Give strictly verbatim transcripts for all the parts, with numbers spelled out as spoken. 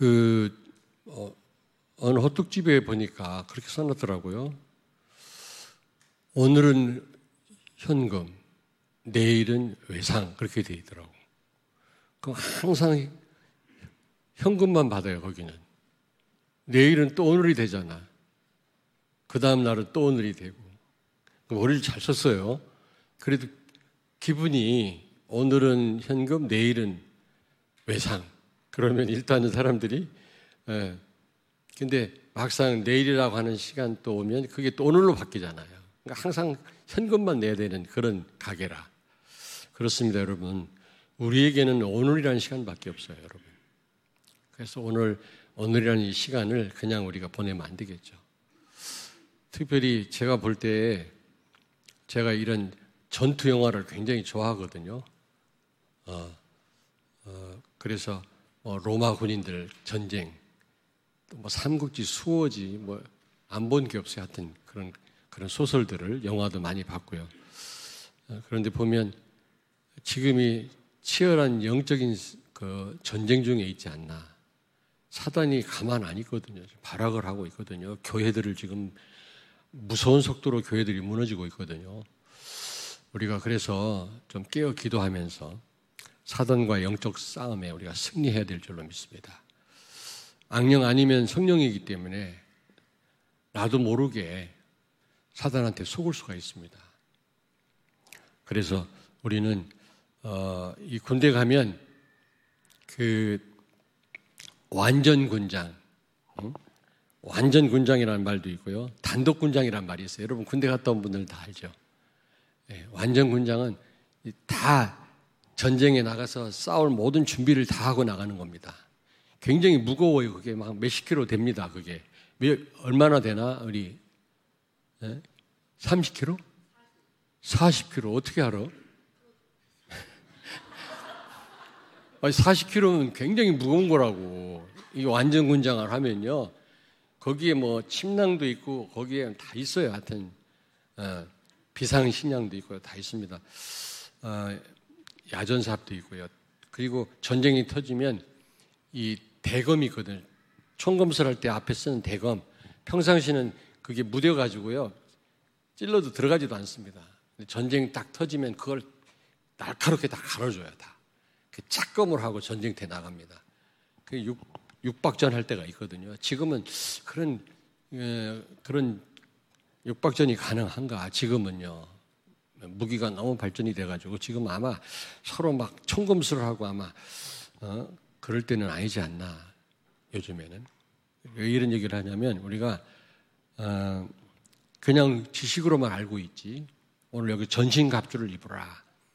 그 어, 어느 호떡집에 보니까 그렇게 써놨더라고요. 오늘은 현금, 내일은 외상, 그렇게 돼 있더라고. 그럼 항상 현금만 받아요, 거기는. 내일은 또 오늘이 되잖아. 그 다음 날은 또 오늘이 되고. 머리를 잘 썼어요. 그래도 기분이 오늘은 현금, 내일은 외상. 그러면 일단은 사람들이, 예. 근데 막상 내일이라고 하는 시간 또 오면 그게 또 오늘로 바뀌잖아요. 그러니까 항상 현금만 내야 되는 그런 가게라. 그렇습니다, 여러분. 우리에게는 오늘이라는 시간밖에 없어요, 여러분. 그래서 오늘, 오늘이라는 이 시간을 그냥 우리가 보내면 안 되겠죠. 특별히 제가 볼 때 제가 이런 전투 영화를 굉장히 좋아하거든요. 어, 어, 그래서 뭐 로마 군인들 전쟁, 또 뭐 삼국지, 수호지, 뭐 안 본 게 없어요. 하여튼 그런 그런 소설들을 영화도 많이 봤고요. 어, 그런데 보면 지금이 치열한 영적인 그 전쟁 중에 있지 않나. 사단이 가만 안 있거든요. 발악을 하고 있거든요. 교회들을 지금 무서운 속도로 교회들이 무너지고 있거든요. 우리가 그래서 좀 깨어 기도하면서 사단과 영적 싸움에 우리가 승리해야 될 줄로 믿습니다. 악령 아니면 성령이기 때문에 나도 모르게 사단한테 속을 수가 있습니다. 그래서 우리는 어, 이 군대 가면 그 완전 군장, 응? 완전 군장이라는 말도 있고요. 단독 군장이라는 말이 있어요. 여러분 군대 갔다 온 분들은 다 알죠. 네, 완전 군장은 다 전쟁에 나가서 싸울 모든 준비를 다 하고 나가는 겁니다. 굉장히 무거워요. 그게 막 몇십 킬로 됩니다. 그게 몇, 얼마나 되나 우리 네? 삼십 킬로? 사십 킬로 어떻게 알아? 아니, 사십 킬로면 굉장히 무거운 거라고. 이게 완전 군장을 하면요. 거기에 뭐 침낭도 있고 거기에 다 있어요. 하여튼 어, 비상식량도 있고요. 다 있습니다. 어, 야전삽도 있고요. 그리고 전쟁이 터지면 이 대검이 있거든요. 총검술할 때 앞에 쓰는 대검. 평상시는 그게 무뎌가지고요. 찔러도 들어가지도 않습니다. 전쟁이 딱 터지면 그걸 날카롭게 다 갈아줘요. 다. 그 짝검을 하고 전쟁터에 나갑니다. 그 육, 육박전 할 때가 있거든요. 지금은 그런, 에, 그런 육박전이 가능한가? 지금은요. 무기가 너무 발전이 돼가지고 지금 아마 서로 막 총검술을 하고 아마, 어, 그럴 때는 아니지 않나. 요즘에는. 왜 이런 얘기를 하냐면 우리가, 어, 그냥 지식으로만 알고 있지. 오늘 여기 전신갑주를 입으라.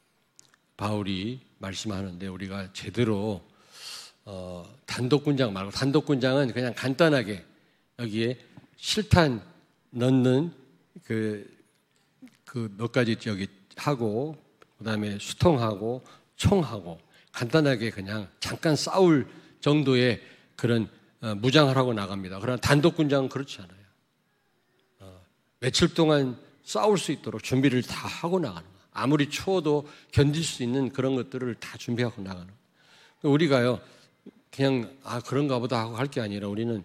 바울이 말씀하는데 우리가 제대로 어, 단독군장 말고 단독군장은 그냥 간단하게 여기에 실탄 넣는 그, 그 몇 가지 여기 하고 그다음에 수통하고 총하고 간단하게 그냥 잠깐 싸울 정도의 그런 어, 무장을 하고 나갑니다. 그러나 단독군장은 그렇지 않아요. 어, 며칠 동안 싸울 수 있도록 준비를 다 하고 나가는 거예요. 아무리 추워도 견딜 수 있는 그런 것들을 다 준비하고 나가는 거예요. 우리가요, 그냥, 아, 그런가 보다 하고 할 게 아니라 우리는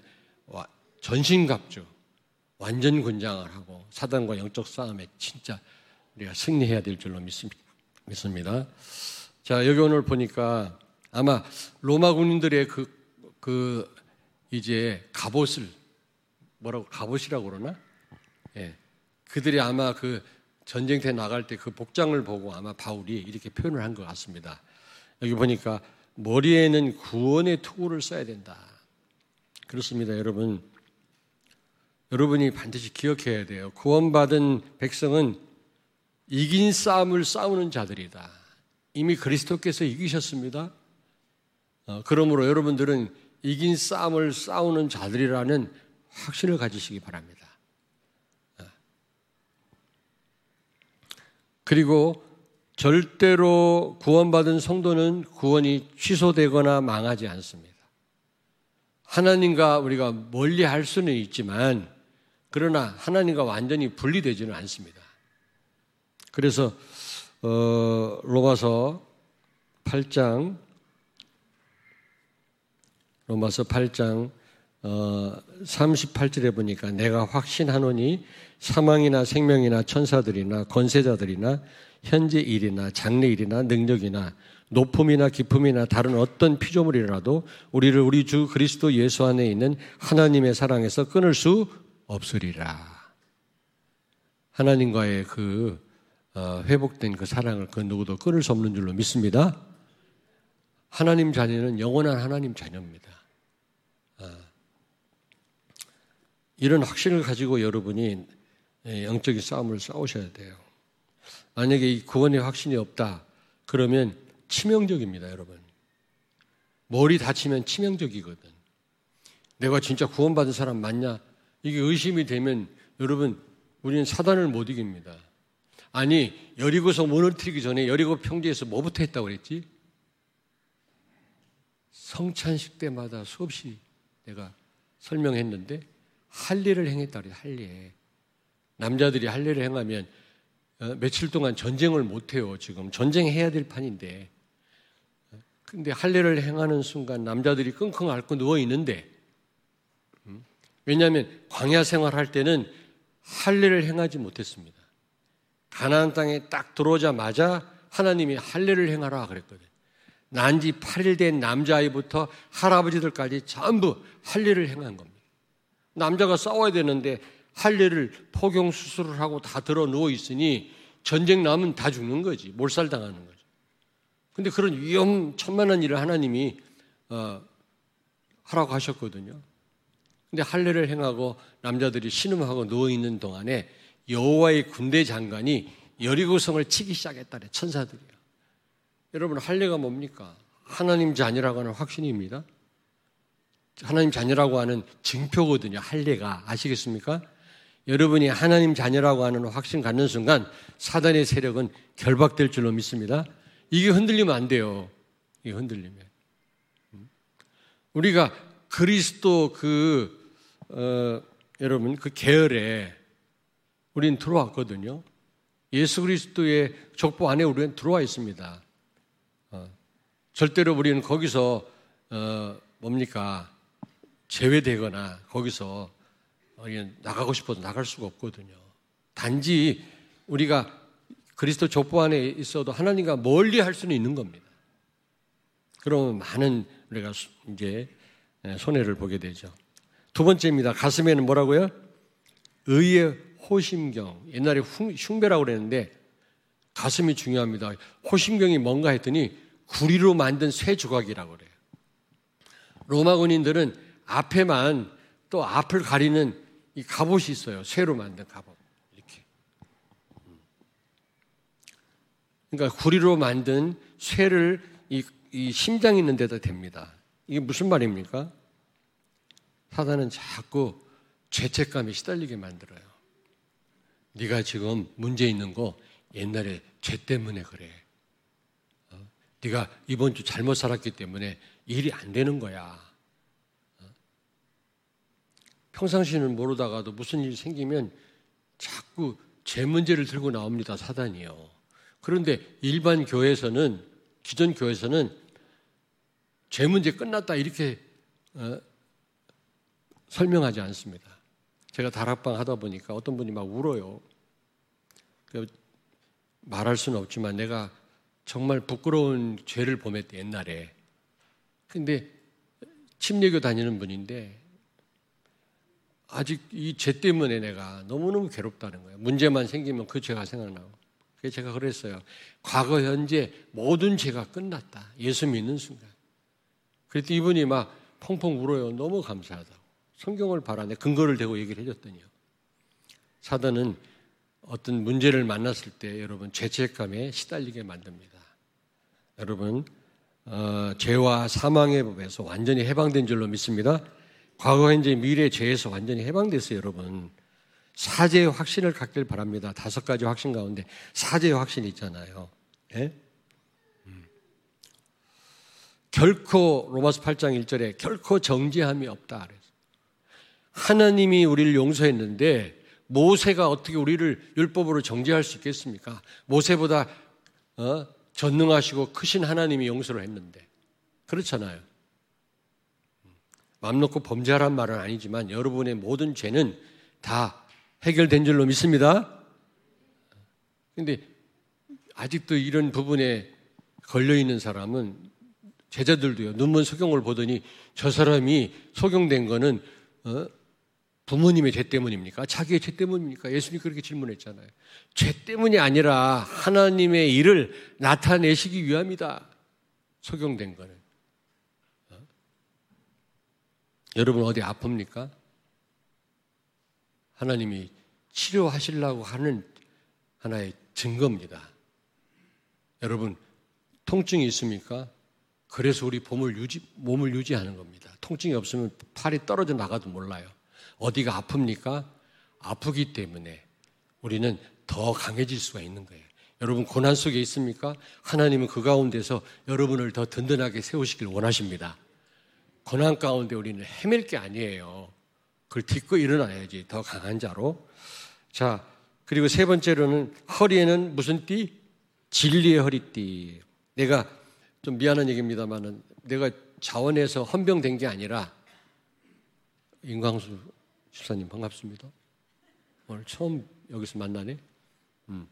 전신갑주, 완전 군장을 하고 사단과 영적 싸움에 진짜 우리가 승리해야 될 줄로 믿습니다. 자, 여기 오늘 보니까 아마 로마 군인들의 그, 그, 이제 갑옷을, 뭐라고, 갑옷이라고 그러나? 예. 그들이 아마 그 전쟁터에 나갈 때 그 복장을 보고 아마 바울이 이렇게 표현을 한 것 같습니다. 여기 보니까 머리에는 구원의 투구를 써야 된다. 그렇습니다, 여러분. 여러분이 반드시 기억해야 돼요. 구원받은 백성은 이긴 싸움을 싸우는 자들이다. 이미 그리스도께서 이기셨습니다. 어, 그러므로 여러분들은 이긴 싸움을 싸우는 자들이라는 확신을 가지시기 바랍니다. 그리고 절대로 구원받은 성도는 구원이 취소되거나 망하지 않습니다. 하나님과 우리가 멀리 할 수는 있지만 그러나 하나님과 완전히 분리되지는 않습니다. 그래서 어, 로마서 팔 장 로마서 팔 장 어, 삼십팔 절에 보니까 내가 확신하노니 사망이나 생명이나 천사들이나 권세자들이나 현재 일이나 장래 일이나 능력이나 높음이나 깊음이나 다른 어떤 피조물이라도 우리를 우리 주 그리스도 예수 안에 있는 하나님의 사랑에서 끊을 수 없으리라. 하나님과의 그 어, 회복된 그 사랑을 그 누구도 끊을 수 없는 줄로 믿습니다. 하나님 자녀는 영원한 하나님 자녀입니다. 아, 이런 확신을 가지고 여러분이 영적인 싸움을 싸우셔야 돼요. 만약에 이 구원의 확신이 없다 그러면 치명적입니다, 여러분. 머리 다치면 치명적이거든. 내가 진짜 구원받은 사람 맞냐? 이게 의심이 되면 여러분 우리는 사단을 못 이깁니다. 아니 여리고성 무너뜨리기 전에 여리고 평지에서 뭐부터 했다고 그랬지? 성찬식 때마다 수없이 내가 설명했는데 할례를 행했다 그래요. 할례. 남자들이 할례를 행하면 며칠 동안 전쟁을 못해요. 지금 전쟁해야 될 판인데. 근데 할례를 행하는 순간 남자들이 끙끙 앓고 누워있는데, 왜냐하면 광야 생활할 때는 할례를 행하지 못했습니다. 가나안 땅에 딱 들어오자마자 하나님이 할례를 행하라 그랬거든요. 난지 팔 일 된 남자아이부터 할아버지들까지 전부 할례를 행한 겁니다. 남자가 싸워야 되는데 할례를 포경 수술을 하고 다 들어 누워 있으니 전쟁 나면 다 죽는 거지. 몰살당하는 거죠. 근데 그런 위험천만한 일을 하나님이 어, 하라고 하셨거든요. 근데 할례를 행하고 남자들이 신음하고 누워 있는 동안에 여호와의 군대 장관이 여리고성을 치기 시작했다래. 천사들이요. 여러분 할례가 뭡니까? 하나님 자녀라고 하는 확신입니다. 하나님 자녀라고 하는 증표거든요. 할례가. 아시겠습니까? 여러분이 하나님 자녀라고 하는 확신 갖는 순간 사단의 세력은 결박될 줄로 믿습니다. 이게 흔들리면 안 돼요. 이게 흔들리면. 우리가 그리스도 그 어, 여러분 그 계열에 우리는 들어왔거든요. 예수 그리스도의 족보 안에 우리는 들어와 있습니다. 어, 절대로 우리는 거기서 어, 뭡니까 제외되거나 거기서 나가고 싶어도 나갈 수가 없거든요. 단지 우리가 그리스도 족보 안에 있어도 하나님과 멀리 할 수는 있는 겁니다. 그러면 많은 우리가 이제 손해를 보게 되죠. 두 번째입니다. 가슴에는 뭐라고요? 의의 호심경. 옛날에 흉배라고 그랬는데 가슴이 중요합니다. 호심경이 뭔가 했더니 구리로 만든 쇠 조각이라고 그래요. 로마 군인들은 앞에만 또 앞을 가리는 이 갑옷이 있어요. 쇠로 만든 갑옷. 이렇게. 그러니까 구리로 만든 쇠를 이, 이 심장 있는 데다 댑니다. 이게 무슨 말입니까? 사단은 자꾸 죄책감에 시달리게 만들어요. 네가 지금 문제 있는 거 옛날에 죄 때문에 그래. 어? 네가 이번 주 잘못 살았기 때문에 일이 안 되는 거야. 어? 평상시는 모르다가도 무슨 일이 생기면 자꾸 죄 문제를 들고 나옵니다. 사단이요. 그런데 일반 교회에서는 기존 교회에서는 죄 문제 끝났다 이렇게 어? 설명하지 않습니다. 제가 다락방 하다 보니까 어떤 분이 막 울어요. 말할 수는 없지만 내가 정말 부끄러운 죄를 범했대 옛날에. 근데 침례교 다니는 분인데 아직 이 죄 때문에 내가 너무너무 괴롭다는 거예요. 문제만 생기면 그 죄가 생각나고. 그래서 제가 그랬어요. 과거 현재 모든 죄가 끝났다. 예수 믿는 순간. 그랬더니 이분이 막 펑펑 울어요. 너무 감사하다고. 성경을 바라네. 근거를 대고 얘기를 해줬더니요. 사단은 어떤 문제를 만났을 때 여러분 죄책감에 시달리게 만듭니다. 여러분 어, 죄와 사망의 법에서 완전히 해방된 줄로 믿습니다. 과거, 현재, 미래 죄에서 완전히 해방됐어요. 여러분 사죄의 확신을 갖길 바랍니다. 다섯 가지 확신 가운데 사죄의 확신이 있잖아요. 예? 음. 결코 로마서 팔 장 일 절에 결코 정죄함이 없다 그래서 하나님이 우리를 용서했는데 모세가 어떻게 우리를 율법으로 정죄할 수 있겠습니까? 모세보다 어? 전능하시고 크신 하나님이 용서를 했는데 그렇잖아요. 마음 놓고 범죄하란 말은 아니지만 여러분의 모든 죄는 다 해결된 줄로 믿습니다. 그런데 아직도 이런 부분에 걸려있는 사람은 제자들도요. 눈먼 소경을 보더니 저 사람이 소경된 거는 어? 부모님의 죄 때문입니까? 자기의 죄 때문입니까? 예수님이 그렇게 질문했잖아요. 죄 때문이 아니라 하나님의 일을 나타내시기 위함이다. 소경된 거는. 어? 여러분 어디 아픕니까? 하나님이 치료하시려고 하는 하나의 증거입니다. 여러분 통증이 있습니까? 그래서 우리 몸을 유지, 몸을 유지하는 겁니다. 통증이 없으면 팔이 떨어져 나가도 몰라요. 어디가 아픕니까? 아프기 때문에 우리는 더 강해질 수가 있는 거예요. 여러분 고난 속에 있습니까? 하나님은 그 가운데서 여러분을 더 든든하게 세우시길 원하십니다. 고난 가운데 우리는 헤맬 게 아니에요. 그걸 딛고 일어나야지 더 강한 자로. 자, 그리고 세 번째로는 허리에는 무슨 띠? 진리의 허리띠. 내가 좀 미안한 얘기입니다만은 내가 자원해서 헌병된 게 아니라 임광수 집사님 반갑습니다. 오늘 처음 여기서 만나네. 음.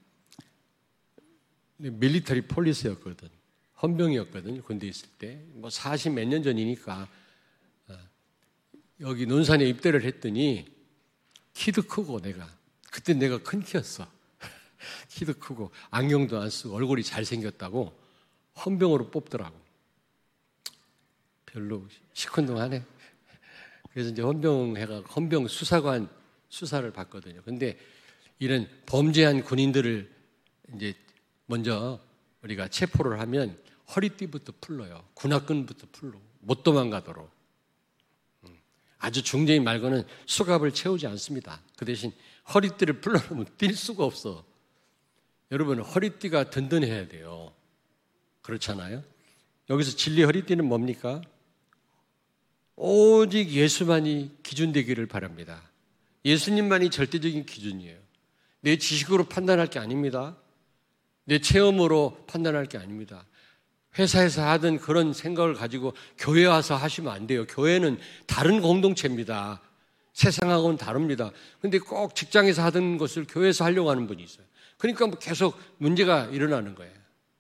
밀리터리 폴리스였거든. 헌병이었거든. 군대 있을 때. 뭐 사십 몇 년 전이니까 여기 논산에 입대를 했더니 키도 크고 내가 그때 내가 큰 키였어. 키도 크고 안경도 안 쓰고 얼굴이 잘생겼다고 헌병으로 뽑더라고. 별로 시큰둥하네. 그래서 이제 헌병해가 헌병 수사관 수사를 받거든요. 근데 이런 범죄한 군인들을 이제 먼저 우리가 체포를 하면 허리띠부터 풀러요. 군화끈부터 풀러. 못 도망가도록. 아주 중대인 말고는 수갑을 채우지 않습니다. 그 대신 허리띠를 풀러놓으면 뛸 수가 없어. 여러분 허리띠가 든든해야 돼요. 그렇잖아요. 여기서 진리 허리띠는 뭡니까? 오직 예수만이 기준 되기를 바랍니다. 예수님만이 절대적인 기준이에요. 내 지식으로 판단할 게 아닙니다. 내 체험으로 판단할 게 아닙니다. 회사에서 하던 그런 생각을 가지고 교회 와서 하시면 안 돼요. 교회는 다른 공동체입니다. 세상하고는 다릅니다. 그런데 꼭 직장에서 하던 것을 교회에서 하려고 하는 분이 있어요. 그러니까 뭐 계속 문제가 일어나는 거예요.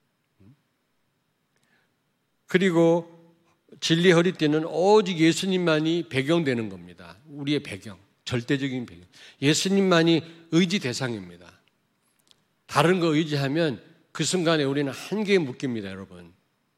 그리고 진리 허리띠는 오직 예수님만이 배경되는 겁니다. 우리의 배경, 절대적인 배경. 예수님만이 의지 대상입니다. 다른 거 의지하면 그 순간에 우리는 한계에 묶입니다, 여러분.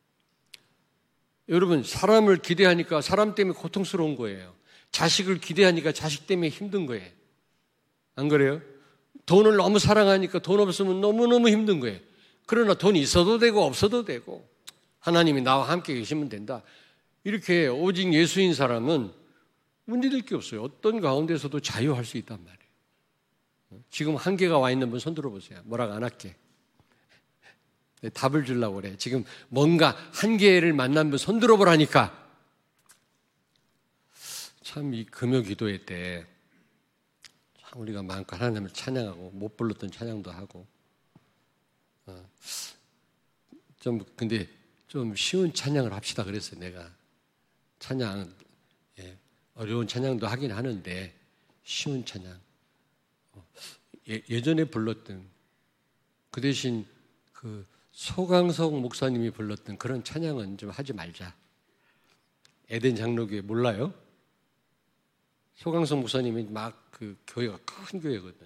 여러분, 사람을 기대하니까 사람 때문에 고통스러운 거예요. 자식을 기대하니까 자식 때문에 힘든 거예요. 안 그래요? 돈을 너무 사랑하니까 돈 없으면 너무너무 힘든 거예요. 그러나 돈이 있어도 되고 없어도 되고 하나님이 나와 함께 계시면 된다. 이렇게 오직 예수인 사람은 문제될 게 없어요. 어떤 가운데서도 자유할 수 있단 말이에요. 지금 한계가 와 있는 분 손 들어보세요. 뭐라고 안 할게. 답을 주려고 그래. 지금 뭔가 한계를 만난 분 손 들어보라니까. 참 이 금요 기도회 때 참 우리가 마음껏 하나님을 찬양하고 못 불렀던 찬양도 하고 어, 좀 근데 좀 쉬운 찬양을 합시다 그랬어요. 내가 찬양 예, 어려운 찬양도 하긴 하는데 쉬운 찬양 어, 예, 예전에 불렀던 그 대신 그 소강석 목사님이 불렀던 그런 찬양은 좀 하지 말자. 에덴 장로교회 몰라요? 소강석 목사님이 막 그 교회가 큰 교회거든.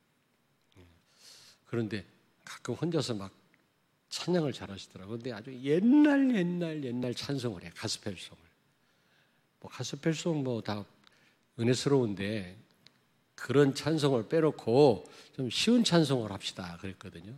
그런데 가끔 혼자서 막 찬양을 잘하시더라고요. 근데 아주 옛날 옛날 옛날 찬송을 해. 가스펠송을. 뭐 가스펠송 뭐 다 은혜스러운데 그런 찬송을 빼놓고 좀 쉬운 찬송을 합시다 그랬거든요.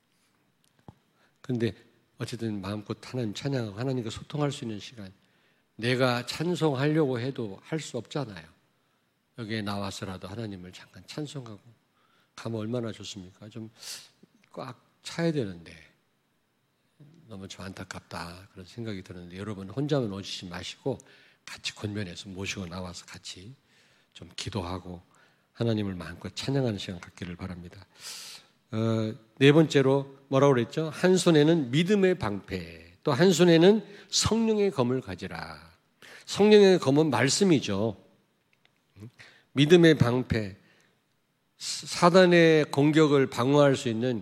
그런데 어쨌든 마음껏 하나님 찬양하고 하나님과 소통할 수 있는 시간. 내가 찬송하려고 해도 할 수 없잖아요. 여기에 나와서라도 하나님을 잠깐 찬송하고 가면 얼마나 좋습니까? 좀 꽉 차야 되는데 너무 좀 안타깝다 그런 생각이 드는데 여러분 혼자만 오시지 마시고 같이 권면해서 모시고 나와서 같이 좀 기도하고 하나님을 마음껏 찬양하는 시간 갖기를 바랍니다. 어, 네 번째로 뭐라고 그랬죠? 한 손에는 믿음의 방패, 또 한 손에는 성령의 검을 가지라. 성령의 검은 말씀이죠. 믿음의 방패, 사단의 공격을 방어할 수 있는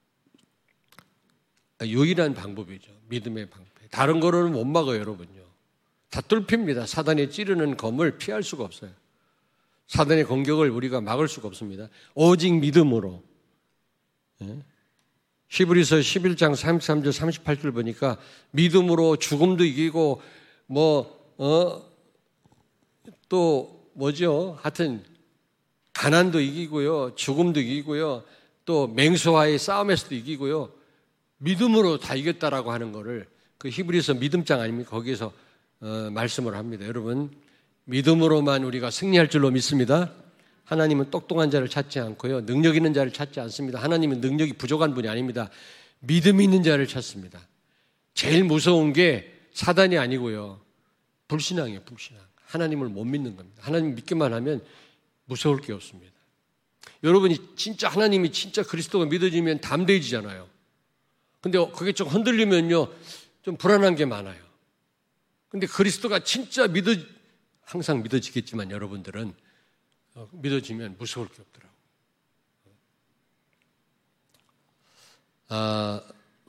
유일한 방법이죠. 믿음의 방패. 다른 거로는 못 막아요, 여러분요. 다 뚫힙니다. 사단이 찌르는 검을 피할 수가 없어요. 사단의 공격을 우리가 막을 수가 없습니다. 오직 믿음으로. 히브리서 십일 장 삼십삼 절 삼십팔 절 보니까 믿음으로 죽음도 이기고 뭐 어, 또 뭐죠? 하여튼 가난도 이기고요, 죽음도 이기고요, 또 맹수와의 싸움에서도 이기고요. 믿음으로 다 이겼다라고 하는 거를 그 히브리서 믿음장 아닙니까? 거기에서 어, 말씀을 합니다. 여러분, 믿음으로만 우리가 승리할 줄로 믿습니다. 하나님은 똑똑한 자를 찾지 않고요, 능력 있는 자를 찾지 않습니다. 하나님은 능력이 부족한 분이 아닙니다. 믿음이 있는 자를 찾습니다. 제일 무서운 게 사단이 아니고요, 불신앙이에요. 불신앙. 하나님을 못 믿는 겁니다. 하나님 믿기만 하면 무서울 게 없습니다. 여러분이 진짜 하나님이 진짜 그리스도가 믿어지면 담대해지잖아요. 근데 그게 좀 흔들리면요, 좀 불안한 게 많아요. 근데 그리스도가 진짜 믿어, 항상 믿어지겠지만 여러분들은 믿어지면 무서울 게 없더라고요. 아,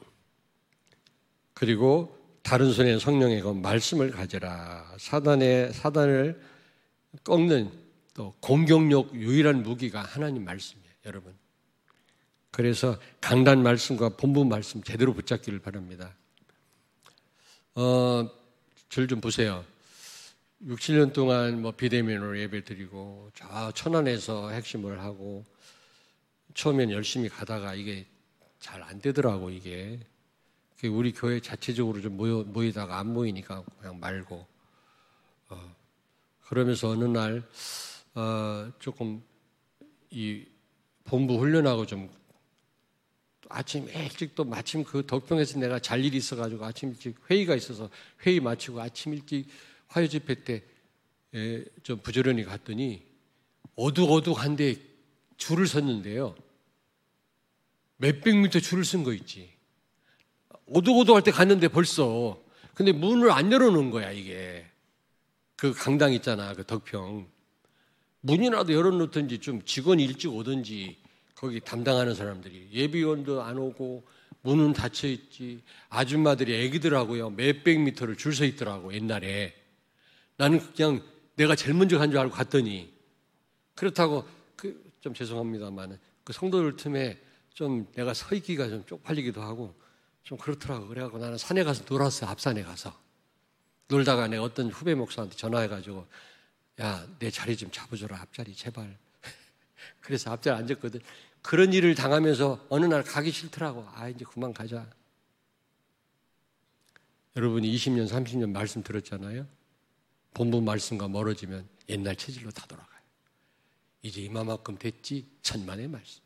그리고 다른 손에 성령의 그 말씀을 가져라. 사단의, 사단을 꺾는 또 공격력 유일한 무기가 하나님 말씀이에요, 여러분. 그래서 강단 말씀과 본분 말씀 제대로 붙잡기를 바랍니다. 어, 절 좀 보세요. 육, 칠 년 동안 뭐 비대면으로 예배 드리고 저 천안에서 핵심을 하고 처음엔 열심히 가다가 이게 잘 안 되더라고, 이게. 우리 교회 자체적으로 좀 모여, 모이다가 안 모이니까 그냥 말고. 어, 그러면서 어느 날, 어, 조금 이 본부 훈련하고 좀 아침 일찍 또 마침 그 덕평에서 내가 잘 일이 있어가지고 아침 일찍 회의가 있어서 회의 마치고 아침 일찍 화요 집회 때 좀 부지런히 갔더니 어둑어둑한데 줄을 섰는데요. 몇백 미터 줄을 쓴 거 있지. 오도오도할 때 갔는데 벌써. 근데 문을 안 열어놓은 거야, 이게. 그 강당 있잖아, 그 덕평. 문이라도 열어놓든지 좀 직원이 일찍 오든지 거기 담당하는 사람들이. 예비원도 안 오고 문은 닫혀있지. 아줌마들이 애기들하고요, 몇백 미터를 줄 서 있더라고, 옛날에. 나는 그냥 내가 제일 먼저 간 줄 알고 갔더니. 그렇다고, 그, 좀 죄송합니다만, 그 성도들 틈에 좀 내가 서 있기가 좀 쪽팔리기도 하고 좀 그렇더라고. 그래갖고 나는 산에 가서 놀았어요. 앞산에 가서. 놀다가 내가 어떤 후배 목사한테 전화해가지고, 야, 내 자리 좀 잡아줘라. 앞자리 제발. 그래서 앞자리 앉았거든. 그런 일을 당하면서 어느 날 가기 싫더라고. 아, 이제 그만 가자. 여러분이 이십 년, 삼십 년 말씀 들었잖아요. 본부 말씀과 멀어지면 옛날 체질로 다 돌아가요. 이제 이만큼 됐지. 천만의 말씀.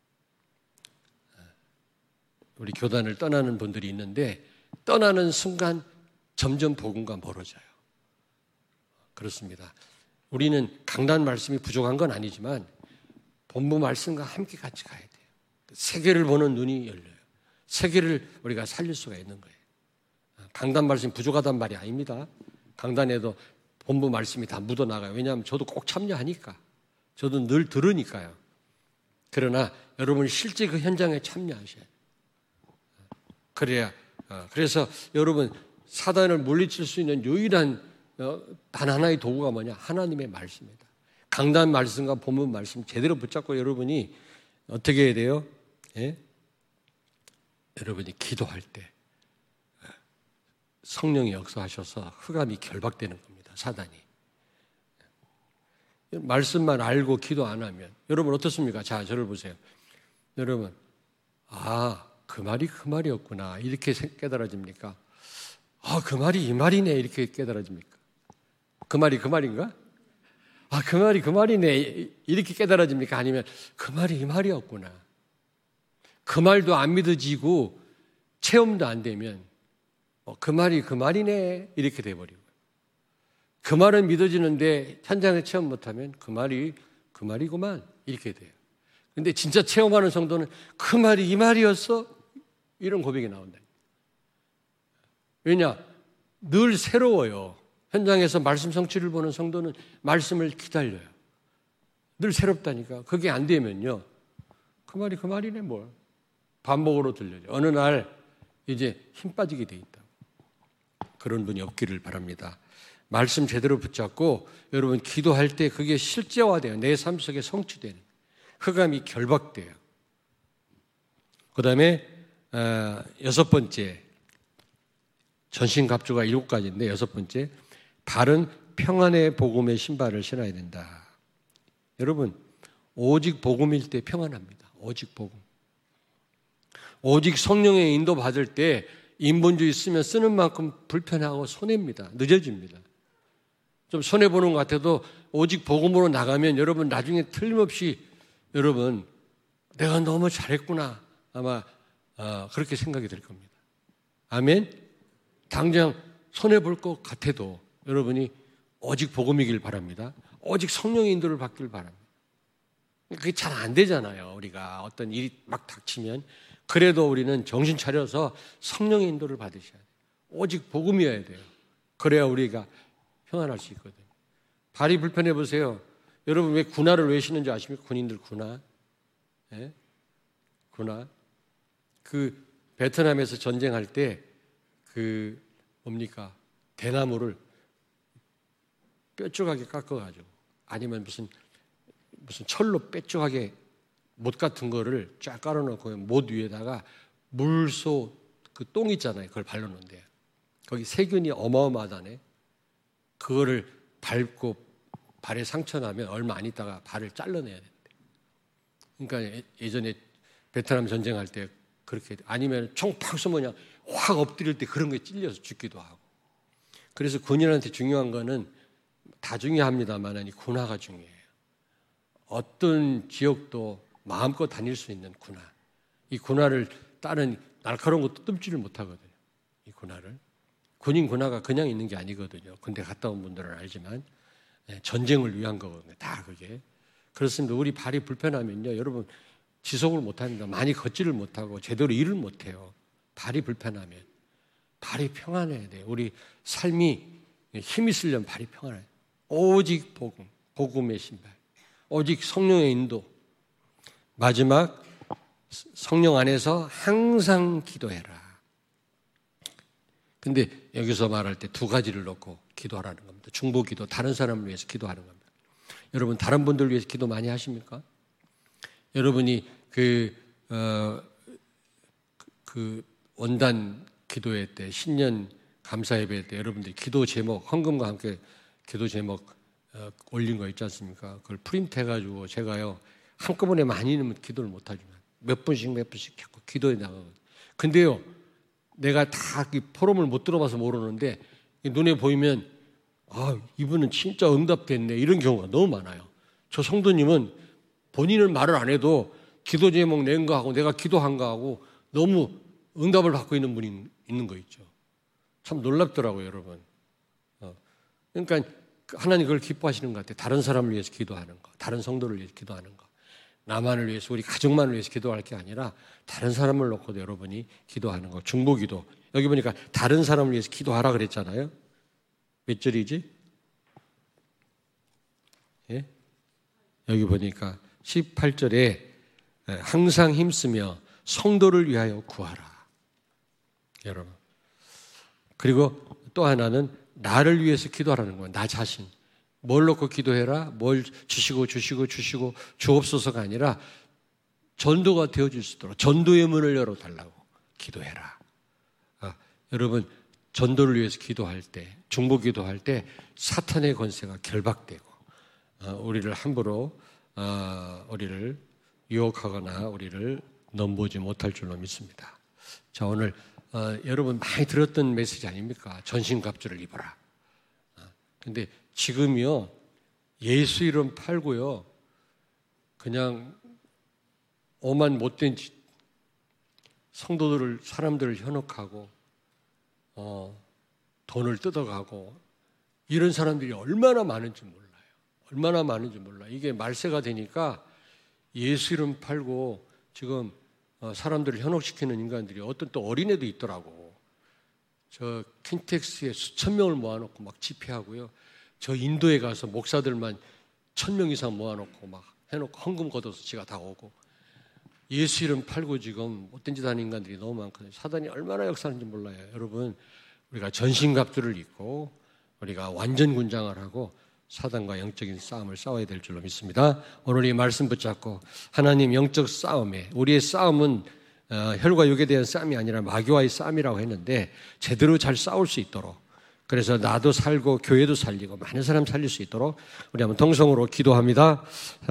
우리 교단을 떠나는 분들이 있는데 떠나는 순간 점점 복음과 멀어져요. 그렇습니다. 우리는 강단 말씀이 부족한 건 아니지만 본부 말씀과 함께 같이 가야 돼요. 세계를 보는 눈이 열려요. 세계를 우리가 살릴 수가 있는 거예요. 강단 말씀이 부족하단 말이 아닙니다. 강단에도 본부 말씀이 다 묻어나가요. 왜냐하면 저도 꼭 참여하니까. 저도 늘 들으니까요. 그러나 여러분이 실제 그 현장에 참여하셔야 돼요. 그래야, 그래서 여러분, 사단을 물리칠 수 있는 유일한 단 하나의 도구가 뭐냐? 하나님의 말씀입니다. 강단 말씀과 본문 말씀 제대로 붙잡고 여러분이 어떻게 해야 돼요? 예? 여러분이 기도할 때 성령이 역사하셔서 흑암이 결박되는 겁니다. 사단이. 말씀만 알고 기도 안 하면 여러분 어떻습니까? 자, 저를 보세요. 여러분, 아, 그 말이 그 말이었구나. 이렇게 깨달아집니까? 아, 그 말이 이 말이네. 이렇게 깨달아집니까? 그 말이 그 말인가? 아, 그 말이 그 말이네. 이렇게 깨달아집니까? 아니면 그 말이 이 말이었구나. 그 말도 안 믿어지고 체험도 안 되면 어, 그 말이 그 말이네. 이렇게 돼버리고. 그 말은 믿어지는데 현장에 체험 못하면 그 말이 그 말이구만. 이렇게 돼요. 근데 진짜 체험하는 성도는 그 말이 이 말이었어? 이런 고백이 나온다. 왜냐? 늘 새로워요. 현장에서 말씀 성취를 보는 성도는 말씀을 기다려요. 늘 새롭다니까. 그게 안 되면요, 그 말이 그 말이네 뭘. 반복으로 들려요. 어느 날 이제 힘 빠지게 돼 있다. 그런 분이 없기를 바랍니다. 말씀 제대로 붙잡고 여러분 기도할 때 그게 실제화돼요. 내 삶 속에 성취되는, 흑암이 결박돼요. 그 다음에 어, 여섯 번째, 전신갑주가 일곱 가지인데 여섯 번째, 바른 평안의 복음의 신발을 신어야 된다. 여러분, 오직 복음일 때 평안합니다. 오직 복음. 오직 성령의 인도 받을 때 인본주의 쓰면 쓰는 만큼 불편하고 손해입니다. 늦어집니다. 좀 손해보는 것 같아도 오직 복음으로 나가면 여러분 나중에 틀림없이 여러분 내가 너무 잘했구나 아마 어, 그렇게 생각이 될 겁니다. 아멘? 당장 손해볼 것 같아도 여러분이 오직 복음이길 바랍니다. 오직 성령의 인도를 받길 바랍니다. 그게 잘 안 되잖아요. 우리가 어떤 일이 막 닥치면. 그래도 우리는 정신 차려서 성령의 인도를 받으셔야 돼요. 오직 복음이어야 돼요. 그래야 우리가 평안할 수 있거든요. 발이 불편해 보세요. 여러분 왜 군화를 왜 신는지 아십니까? 군인들 군화. 예? 군화. 그 베트남에서 전쟁할 때 그 뭡니까? 대나무를 뾰족하게 깎아가지고 아니면 무슨 무슨 철로 뾰족하게 못 같은 거를 쫙 깔아놓고 못 위에다가 물소 그 똥 있잖아요. 그걸 발라놓는데요. 거기 세균이 어마어마하다네. 그거를 밟고 발에 상처 나면 얼마 안 있다가 발을 잘라내야 된대. 그러니까 예전에 베트남 전쟁할 때 그렇게, 아니면 총 팍 쏘면 그냥 확 엎드릴 때 그런 거에 찔려서 죽기도 하고. 그래서 군인한테 중요한 거는 다 중요합니다만 이 군화가 중요해요. 어떤 지역도 마음껏 다닐 수 있는 군화. 이 군화를 다른 날카로운 것도 뜸지를 못하거든요. 이 군화를. 군인 군화가 그냥 있는 게 아니거든요. 군대 갔다 온 분들은 알지만 전쟁을 위한 거거든요. 다 그게. 그렇습니다. 우리 발이 불편하면요, 여러분 지속을 못합니다. 많이 걷지를 못하고 제대로 일을 못해요. 발이 불편하면. 발이 평안해야 돼요. 우리 삶이 힘이 쓰려면 발이 평안해요. 오직 복음, 복음의 신발. 오직 성령의 인도. 마지막, 성령 안에서 항상 기도해라. 근데 여기서 말할 때 두 가지를 놓고 기도하라는 겁니다. 중보기도, 다른 사람을 위해서 기도하는 겁니다. 여러분 다른 분들 위해서 기도 많이 하십니까? 여러분이 그, 어, 그 원단 기도회 때, 신년 감사예배 때 여러분들이 기도 제목, 헌금과 함께 기도 제목 어, 올린 거 있지 않습니까? 그걸 프린트 해가지고 제가요 한꺼번에 많이 넣으면 기도를 못 하지만 몇 분씩 몇 분씩 자꾸 기도해 나가거든요. 근데요, 내가 다 포럼을 못 들어봐서 모르는데 눈에 보이면 아, 이분은 진짜 응답됐네 이런 경우가 너무 많아요. 저 성도님은 본인은 말을 안 해도 기도 제목 낸 거하고 내가 기도한 거하고 너무 응답을 받고 있는 분이 있는 거 있죠. 참 놀랍더라고요, 여러분. 어. 그러니까 하나님 그걸 기뻐하시는 것 같아요. 다른 사람을 위해서 기도하는 거, 다른 성도를 위해서 기도하는 거. 나만을 위해서, 우리 가족만을 위해서 기도할 게 아니라 다른 사람을 놓고도 여러분이 기도하는 거. 중보기도. 여기 보니까 다른 사람을 위해서 기도하라 그랬잖아요. 몇 절이지? 예? 여기 보니까 십팔 절에 항상 힘쓰며 성도를 위하여 구하라. 여러분. 그리고 또 하나는 나를 위해서 기도하라는 거예요. 나 자신. 뭘 놓고 기도해라? 뭘 주시고 주시고 주시고 주옵소서가 아니라 전도가 되어질 수 있도록 전도의 문을 열어달라고 기도해라. 아, 여러분 전도를 위해서 기도할 때, 중보 기도할 때 사탄의 권세가 결박되고 어, 우리를 함부로 어, 우리를 유혹하거나 우리를 넘보지 못할 줄로 믿습니다. 자, 오늘 어, 여러분 많이 들었던 메시지 아닙니까? 전신갑주를 입어라. 근데 어, 지금이요, 예수 이름 팔고요, 그냥 오만 못된 성도들을, 사람들을 현혹하고, 어, 돈을 뜯어가고, 이런 사람들이 얼마나 많은지 몰라요. 얼마나 많은지 몰라요. 이게 말세가 되니까 예수 이름 팔고 지금 어, 사람들을 현혹시키는 인간들이 어떤 또 어린애도 있더라고. 저 킨텍스에 수천 명을 모아놓고 막 집회하고요. 저 인도에 가서 목사들만 천 명 이상 모아놓고 막 해놓고 헌금 걷어서 지가 다 오고, 예수 이름 팔고 지금 못된 짓 하는 인간들이 너무 많거든요. 사단이 얼마나 역사하는지 몰라요. 여러분, 우리가 전신갑주를 입고 우리가 완전 군장을 하고 사단과 영적인 싸움을 싸워야 될 줄로 믿습니다. 오늘 이 말씀 붙잡고 하나님 영적 싸움에, 우리의 싸움은 어, 혈과 육에 대한 싸움이 아니라 마귀와의 싸움이라고 했는데 제대로 잘 싸울 수 있도록, 그래서 나도 살고 교회도 살리고 많은 사람 살릴 수 있도록 우리 한번 통성으로 기도합니다.